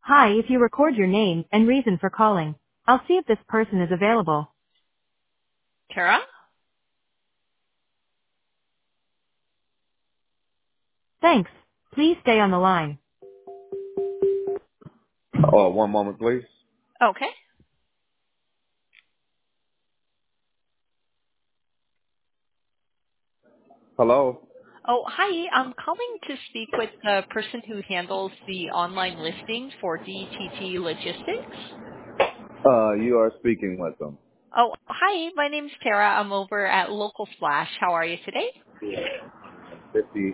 Hi, if you record your name and reason for calling, I'll see if this person is available. Tara? Thanks. Please stay on the line. One moment, please. Okay. Hello. Oh, hi. I'm calling to speak with the person who handles the online listings for DTT Logistics. You are speaking with them. Oh, hi. My name's Tara. I'm over at Local Splash. How are you today? 50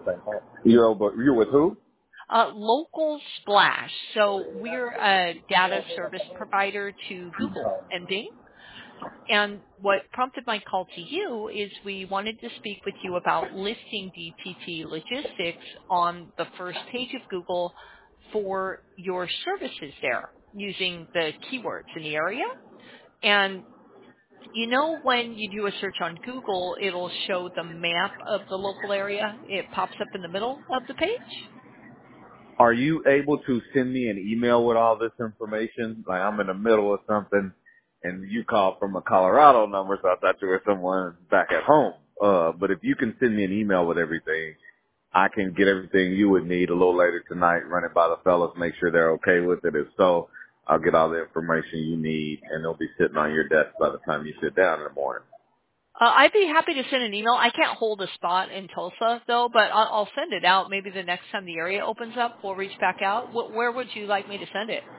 you're with who? Local Splash. So we're a data service provider to Google and Bing. And what prompted my call to you is we wanted to speak with you about listing DTT Logistics on the first page of Google for your services there using the keywords in the area. And you know when you do a search on Google, it'll show the map of the local area. It pops up in the middle of the page. Are you able to send me an email with all this information? Like I'm in the middle of something and you called from a Colorado number, so I thought you were someone back at home. But if you can send me an email with everything, I can get everything you would need a little later tonight, run it by the fellas, make sure they're okay with it. If so, I'll get all the information you need and it'll be sitting on your desk by the time you sit down in the morning. I'd be happy to send an email. I can't hold a spot in Tulsa though, but I'll send it out. Maybe the next time the area opens up, we'll reach back out. Where would you like me to send it?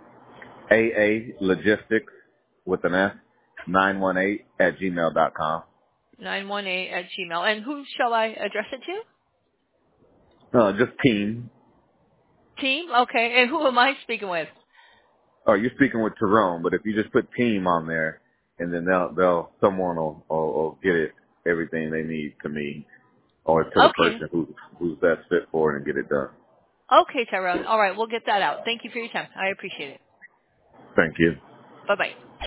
AA Logistics with an S 918 at gmail.com. 918 at Gmail. And who shall I address it to? Just team. Team? Okay. And who am I speaking with? Oh, you're speaking with Tyrone, but if you just put team on there, and then someone will get it, everything they need to me, or to the Okay. person who's best fit for it and get it done. Okay, Tyrone. All right. We'll get that out. Thank you for your time. I appreciate it. Thank you. Bye-bye.